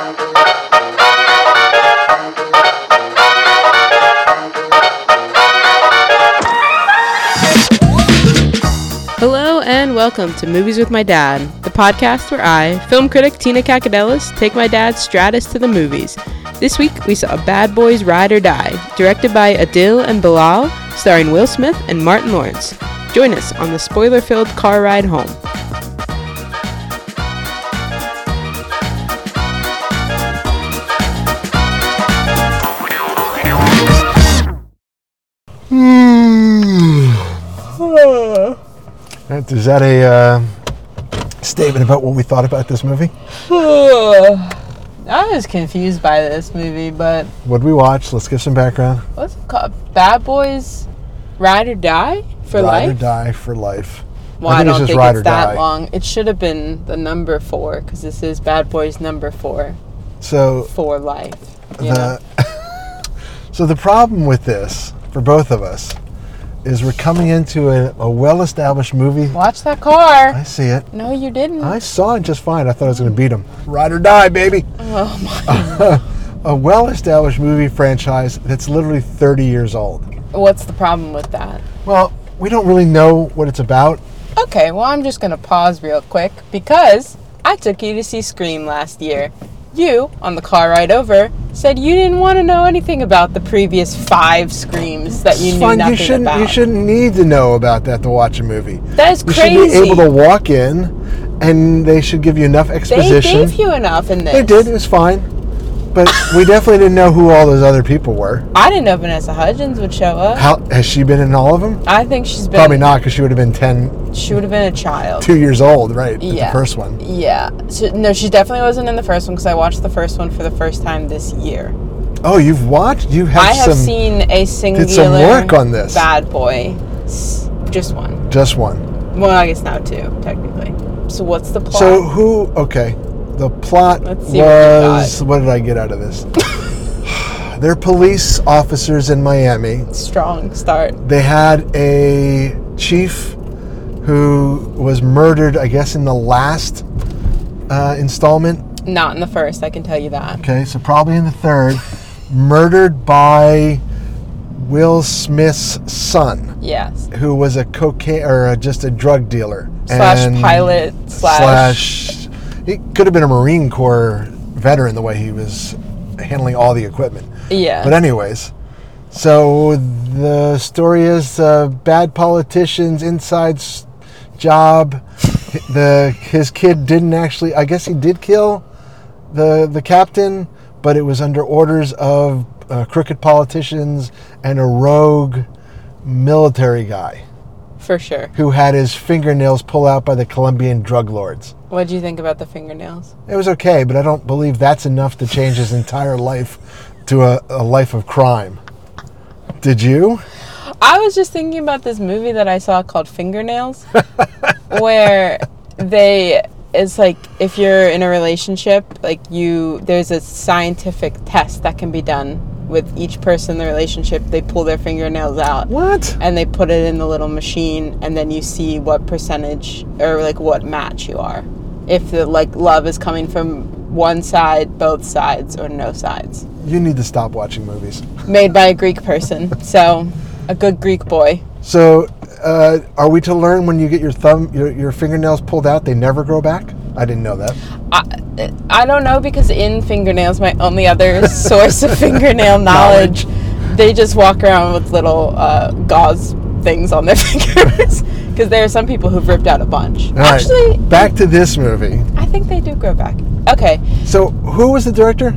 Hello and welcome to Movies with My Dad, the podcast where I, film critic Tina Kakadelis, take my dad Stratus to the movies. This week we saw Bad Boys Ride or Die, directed by Adil and Bilal, starring Will Smith and Martin Lawrence. Join us on the spoiler-filled car ride home. Is that a statement about what we thought about this movie? I was confused by this movie, but... What'd we watch? Let's give some background. What's it called? Bad Boys Ride or Die for Life? Ride or Die for Life. Well, I don't think it's that long. It should have been the number 4, because this is Bad Boys number 4. So... For life. So the problem with this, for both of us, is we're coming into a well-established movie. Watch that car. I see it. No, you didn't. I saw it just fine. I thought I was going to beat him. Ride or Die, baby. Oh, my. A well-established movie franchise that's literally 30 years old. What's the problem with that? Well, we don't really know what it's about. Okay, well, I'm just going to pause real quick because I took you to see Scream last year. You, on the car ride over, said you didn't want to know anything about the previous 5 Screams that you knew nothing about. You shouldn't need to know about that to watch a movie. That is crazy. You should be able to walk in, and they should give you enough exposition. They gave you enough in this. They did. It was fine. But we definitely didn't know who all those other people were. I didn't know Vanessa Hudgens would show up. Has she been in all of them? I think she's been... Probably not, because she would have been 10... She would have been a child. 2 years old, right? Yeah. The first one. Yeah. No, she definitely wasn't in the first one, because I watched the first one for the first time this year. Oh, you've watched? I have seen a singular... Did some work on this. Bad Boy. Just one. Just one. Well, I guess now 2, technically. So what's the plot? So who... Okay. The plot was... What did I get out of this? They're police officers in Miami. Strong start. They had a chief who was murdered, I guess, in the last installment. Not in the first, I can tell you that. Okay, so probably in the third. Murdered by Will Smith's son. Yes. Who was a cocaine or just a drug dealer. Slash pilot slash... He could have been a Marine Corps veteran the way he was handling all the equipment. Yeah. But anyways, so the story is bad politician's inside job. His kid didn't actually, I guess he did kill the captain, but it was under orders of crooked politicians and a rogue military guy. For sure. Who had his fingernails pulled out by the Colombian drug lords. What did you think about the fingernails? It was okay, but I don't believe that's enough to change his entire life to a life of crime. Did you? I was just thinking about this movie that I saw called Fingernails, where it's like if you're in a relationship, like there's a scientific test that can be done with each person in the relationship. They pull their fingernails out. What? And they put it in the little machine, and then you see what percentage or like what match you are. If the love is coming from one side, both sides, or no sides. You need to stop watching movies. Made by a Greek person, so a good Greek boy. So, are we to learn when you get your fingernails pulled out, they never grow back? I didn't know that. I don't know, because in Fingernails, my only other source of fingernail knowledge, they just walk around with little gauze things on their fingers. Because there are some people who've ripped out a bunch. All Actually, right, back to this movie. I think they do grow back. Okay. So, who was the director?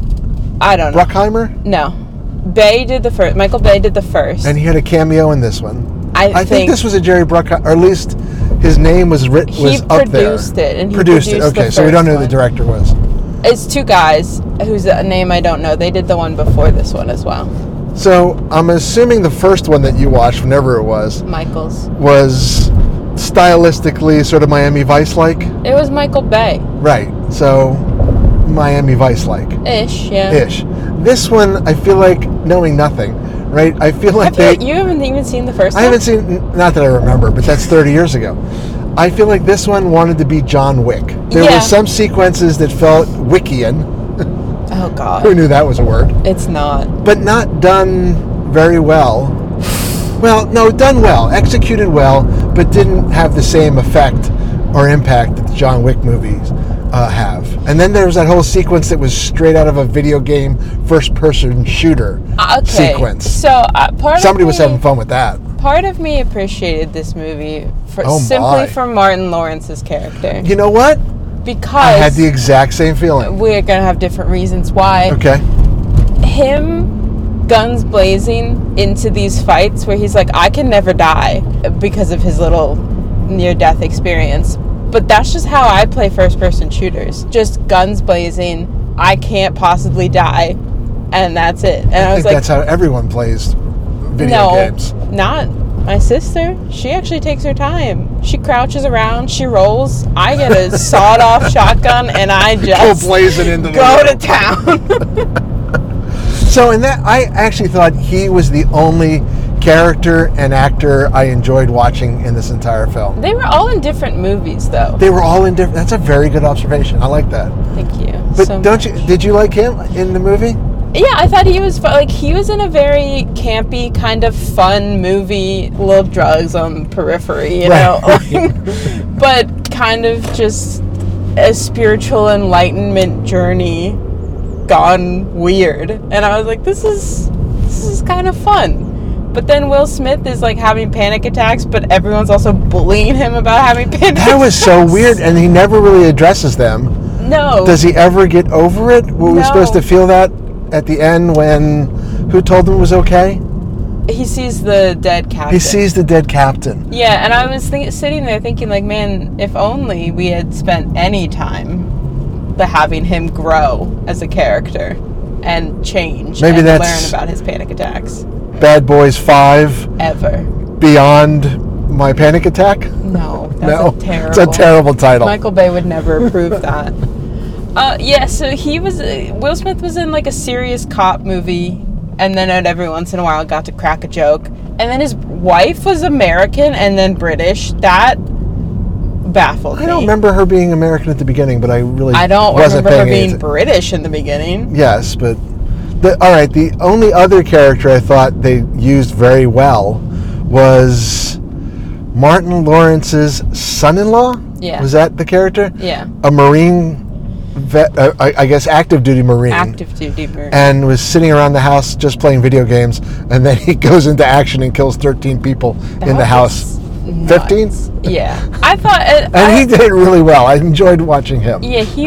I don't know. Bruckheimer? No. Bay did the first. Michael Bay did the first. And he had a cameo in this one. I think this was a Jerry Bruckheimer, or at least his name was up there. He produced it. And he produced it. Okay, so we don't know who the director was. It's 2 guys whose name I don't know. They did the one before this one as well. So I'm assuming the first one that you watched, whenever it was, Michael's, was stylistically sort of Miami Vice-like. It was Michael Bay. Right. So Miami Vice-like. Ish, yeah. Ish. This one, I feel like knowing nothing. Right? I feel like you haven't even seen the first one? I haven't seen, not that I remember, but that's 30 years ago. I feel like this one wanted to be John Wick. There were some sequences that felt Wickian. Oh, God. Who knew that was a word? It's not. But not done very well. Well, no, done well, executed well, but didn't have the same effect or impact that the John Wick movies have. And then there was that whole sequence that was straight out of a video game first-person shooter sequence. So somebody was having fun with that. Part of me appreciated this movie simply for Martin Lawrence's character. You know what? Because I had the exact same feeling. We're gonna have different reasons why. Okay. Him guns blazing into these fights where he's like, I can never die because of his little near-death experience. But that's just how I play first-person shooters. Just guns blazing, I can't possibly die, and that's it. And I was like, that's how everyone plays video games. Not my sister. She actually takes her time. She crouches around, she rolls. I get a sawed-off shotgun, and I just go blazing into go to town. So in that, I actually thought he was the only character and actor I enjoyed watching in this entire film. They were all in different movies, though. They were all in different. That's a very good observation. I like that. Thank you. But so don't much. you? Did you like him in the movie? Yeah, I thought he was he was in a very campy, kind of fun movie. Little drugs on the periphery, you know, but kind of just a spiritual enlightenment journey gone weird. And I was like, this is kind of fun. But then Will Smith is like having panic attacks, but everyone's also bullying him about having panic attacks. That was so weird, and he never really addresses them. No. Does he ever get over it? Were we supposed to feel that at the end when who told him it was okay? He sees the dead captain. He sees the dead captain. Yeah, and I was sitting there thinking, like, man, if only we had spent any time having him grow as a character and change and learn about his panic attacks. Bad Boys 5 Ever. Beyond My Panic Attack? No, that's terrible. It's a terrible title. Michael Bay would never approve that. Yeah, so Will Smith was in like a serious cop movie, and then every once in a while got to crack a joke. And then his wife was American and then British. That baffled me. I don't remember her being American at the beginning, but I don't remember her being British in the beginning. Yes, but the only other character I thought they used very well was Martin Lawrence's son-in-law. Yeah. Was that the character? Yeah. A Marine vet, I guess active duty Marine. Active duty Marine. And was sitting around the house just playing video games, and then he goes into action and kills 13 people in the house. 15? Yeah. I thought he did it really well. I enjoyed watching him. Yeah, he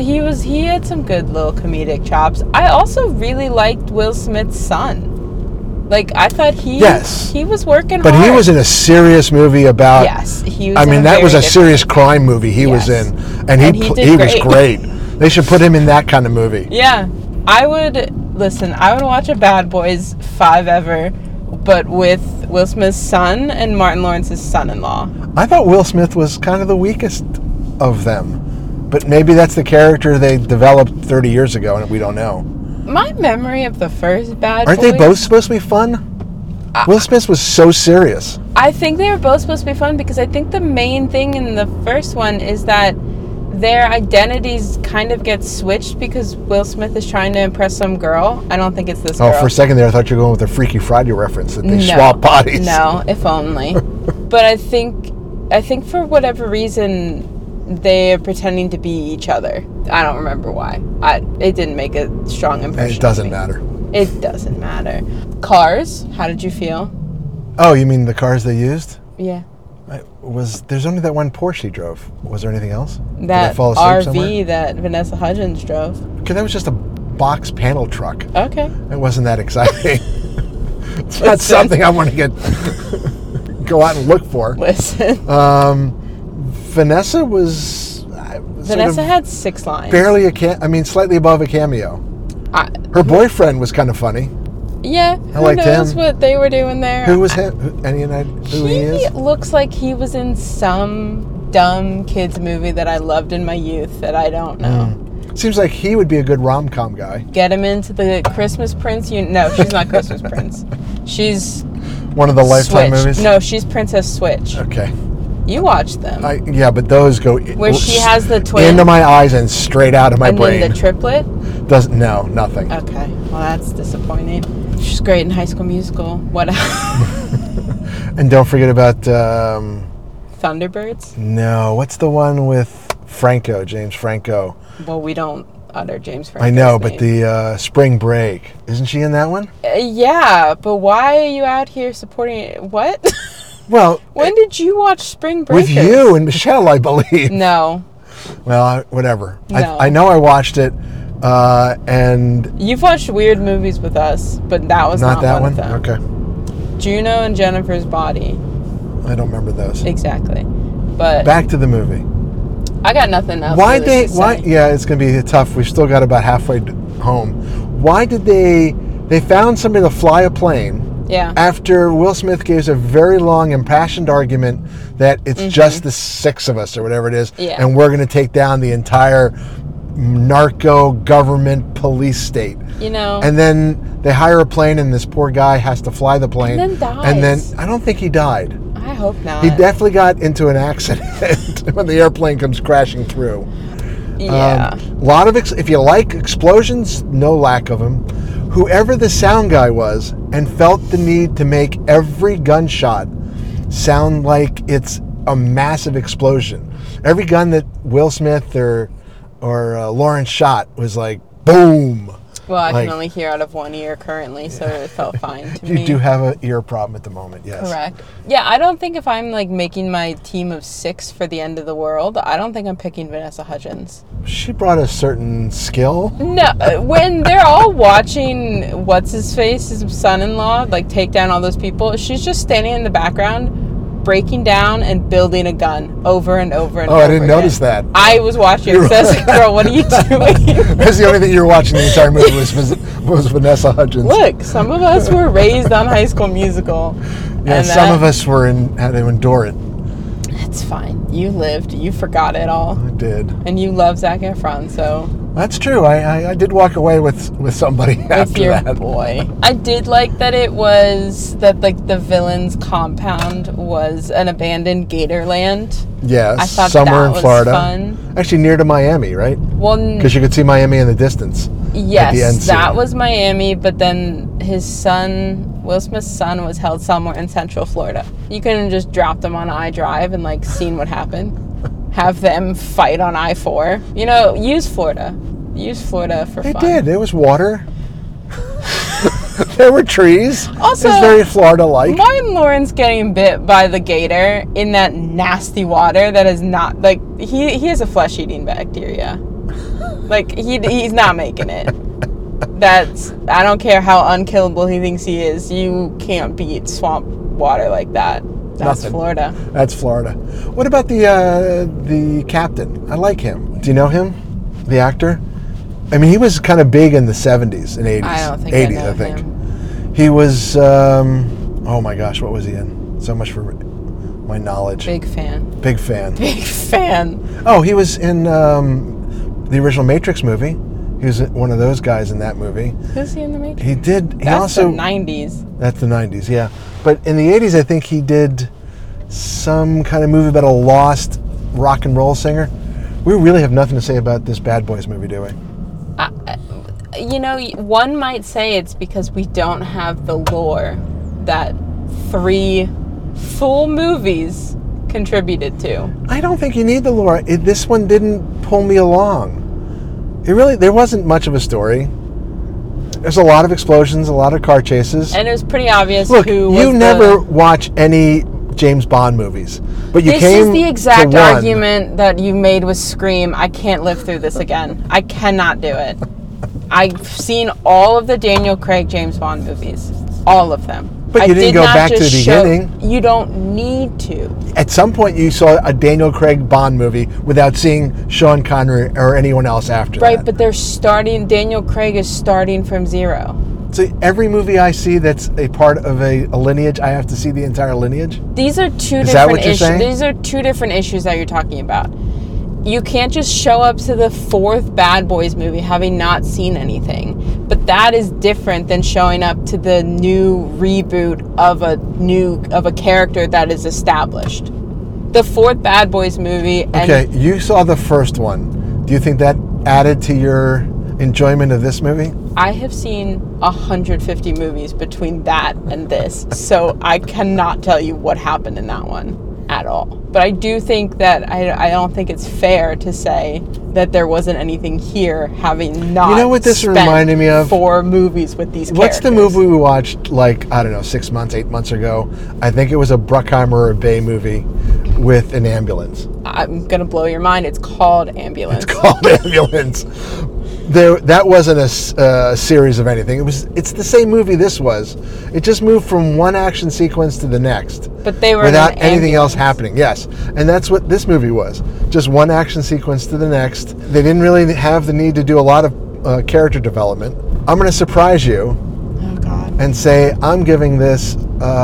had some good little comedic chops. I also really liked Will Smith's son. Like, I thought he was working hard. But he was in a serious movie about... Yes, he was that was a serious crime movie he was in. And he was great. They should put him in that kind of movie. Yeah. I would watch a Bad Boys 5 ever, but with Will Smith's son and Martin Lawrence's son-in-law. I thought Will Smith was kind of the weakest of them. But maybe that's the character they developed 30 years ago and we don't know. My memory of the first Bad Boys... Aren't they both supposed to be fun? Will Smith was so serious. I think they were both supposed to be fun because I think the main thing in the first one is that their identities kind of get switched because Will Smith is trying to impress some girl. I don't think it's this girl. Oh, for a second there I thought you were going with a Freaky Friday reference that they swap bodies. No, if only. But I think for whatever reason they're pretending to be each other. I don't remember why. It didn't make a strong impression. It doesn't matter. It doesn't matter. Cars, how did you feel? Oh, you mean the cars they used? Yeah. There's only that one Porsche he drove. Was there anything else? That RV that Vanessa Hudgens drove. Okay, that was just a box panel truck. Okay. It wasn't that exciting. It's not something I want to go out and look for. Listen. Vanessa was... Vanessa had 6 lines. Barely slightly above a cameo. Her boyfriend was kind of funny. Yeah, who knows what they were doing there. Who was him? Any idea who he is? He looks like he was in some dumb kids movie that I loved in my youth that I don't know. Seems like he would be a good rom-com guy. Get him into the Christmas Prince. No, she's not Christmas Prince. She's one of the Lifetime Switch. movies? No, she's Princess Switch. Okay. You watched them. Yeah, but those go... Where she has the twin. Into my eyes and straight out of my brain. And then the triplet. Doesn't know nothing. Okay, well that's disappointing. She's great in High School Musical. What And don't forget about Thunderbirds? no. What's the one with Franco? James Franco. Well, we don't utter James Franco's I know, name. but the Spring Break, isn't she in that one? Yeah, but why are you out here supporting it? What? Well, When did you watch Spring Breakers? with you and Michelle, I believe. No. Well, whatever. No. I know I watched it, and You've watched weird movies with us, but that was not that one one. of them. Okay, Juno and Jennifer's Body. I don't remember those. Exactly. But Back to the movie. I got nothing else. Why really to say. Yeah, it's gonna be tough. We've still got about halfway home. Why did they found somebody to fly a plane? Yeah. After Will Smith gives a very long, impassioned argument that it's just the six of us or whatever it is, Yeah. and we're going to take down the entire narco government police state. You know. And then they hire a plane, and this poor guy has to fly the plane. And then dies. And then I don't think he died. I hope not. He definitely got into an accident when the airplane comes crashing through. Yeah. A lot of if you like explosions, no lack of them. Whoever the sound guy was and felt the need to make every gunshot sound like it's a massive explosion. Every gun that Will Smith or Lawrence shot was like boom. Well, I Like- can only hear out of one ear currently, so it felt fine to You me. do have an ear problem at the moment, yes. Correct. Yeah, I don't think if I'm like making my team of 6 for the end of the world, I don't think I'm picking Vanessa Hudgens. She brought a certain skill. No, when they're all watching what's his face, his son-in-law, like take down all those people, she's just standing in the background, breaking down and building a gun over and over and over. Oh, I didn't again. notice that. I was watching it. Says, girl, what are you doing? That's the only thing you were watching the entire movie was Vanessa Hudgens. Look, some of us were raised on High School Musical. Yeah, and some of us had to endure it. It's fine. You lived. You forgot it all. I did. And you love Zac Efron, so That's true. I did walk away with somebody with after your that. boy. I did like that it was that like the villain's compound was an abandoned Gatorland. Yes, I thought somewhere that in was Florida. fun. Actually, near to Miami, right? Well, Because you could see Miami in the distance. at the end yes, that scene. was Miami, but then his son, Will Smith's son, was held somewhere in Central Florida. You couldn't have just dropped them on I-Drive and like seen what happened. Have them fight on I-4. You know, use Florida. Use Florida for They fun. did. There was water. There were trees. Also, it's very Florida-like. Martin Lawrence getting bit by the gator in that nasty water that is not like he has a flesh-eating bacteria. Like he's not making it. That's I don't care how unkillable he thinks he is. You can't beat swamp water like that. That's Nothing. Florida. That's Florida. What about the captain? I like him. Do you know him? The actor? I mean, he was kind of big in the 70s and 80s. I don't think 80s, I know I think. him. He was, oh my gosh, what was he in? So much for my knowledge. Big fan. Big fan. Big fan. Oh, he was in the original Matrix movie. He was one of those guys in that movie. Who's he in the Matrix? He did. He That's also. the 90s. That's the 90s, yeah. But in the 80s, I think he did some kind of movie about a lost rock and roll singer. We really have nothing to say about this Bad Boys movie, do we? You know, one might say it's because we don't have the lore that 3 full movies contributed to. I don't think you need the lore. This one didn't pull me along. There wasn't much of a story. There's a lot of explosions, a lot of car chases. And it was pretty obvious Look, who was you never watch any James Bond movies, but you This came is the exact to one. argument that you made with Scream. I can't live through this again. I cannot do it. I've seen all of the Daniel Craig James Bond movies. All of them. But you didn't did go not back to just the show- beginning. You don't need to. At some point, you saw a Daniel Craig Bond movie without seeing Sean Connery or anyone else after Right, that. but they're starting, Daniel Craig is starting from zero. So every movie I see that's a part of a lineage, I have to see the entire lineage? These are two Is that different what you're issues. saying? These are two different issues that you're talking about. You can't just show up to the 4th Bad Boys movie having not seen anything. But that is different than showing up to the new reboot of a character that is established. The 4th Bad Boys movie. And Okay, you saw the first one. Do you think that added to your enjoyment of this movie? I have seen 150 movies between that and this, so I cannot tell you what happened in that one at all. But I do think that I don't think it's fair to say that there wasn't anything here, having not. You know what this reminded me of? 4 movies with these characters. What's the movie we watched, like, I don't know, 6 months, 8 months ago? I think it was a Bruckheimer or a Bay movie with an ambulance. I'm gonna blow your mind. It's called Ambulance. It's called Ambulance. That wasn't a series of anything. It's the same movie this was. It just moved from one action sequence to the next. But they were without anything else happening. Yes, and that's what this movie was. Just one action sequence to the next. They didn't really have the need to do a lot of character development. I'm going to surprise you. Oh God. And say I'm giving this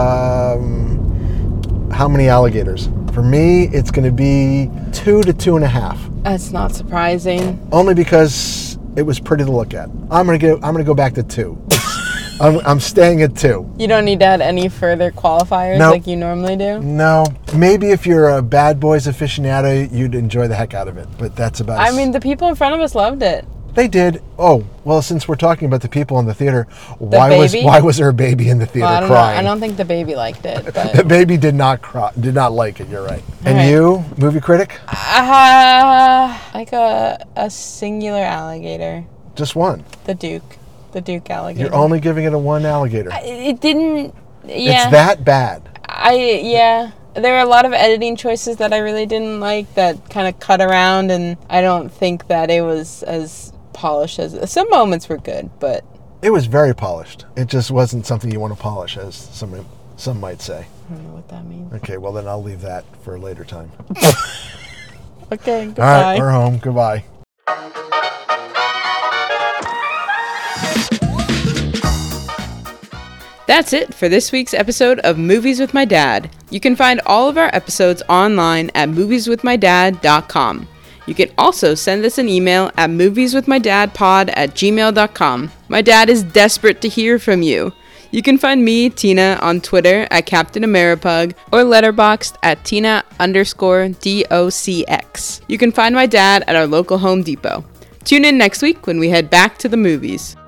how many alligators? For me, it's going to be 2 to 2.5. That's not surprising. Only because it was pretty to look at. I'm gonna go back to 2. I'm staying at 2. You don't need to add any further qualifiers like you normally do? No. Maybe if you're a Bad Boys aficionado, you'd enjoy the heck out of it. But that's about it. I mean, the people in front of us loved it. They did. Oh, well, since we're talking about the people in the theater, why was there a baby in the theater crying? I don't think the baby liked it. But the baby did not cry, did not like it, you're right. And right. You, movie critic? Like a singular alligator. Just one. The Duke alligator. You're only giving it a 1 alligator. It didn't, yeah. It's that bad. There were a lot of editing choices that I really didn't like that kind of cut around, and I don't think that it was as polished as... Some moments were good, but... It was very polished. It just wasn't something you want to polish, as some might say. I don't know what that means. Okay, well then I'll leave that for a later time. Okay, goodbye. All right, we're home. Goodbye. That's it for this week's episode of Movies with My Dad. You can find all of our episodes online at movieswithmydad.com. You can also send us an email at movieswithmydadpod@gmail.com. My dad is desperate to hear from you. You can find me, Tina, on Twitter at Captain Ameripug or letterboxed at Tina_DOCX. You can find my dad at our local Home Depot. Tune in next week when we head back to the movies.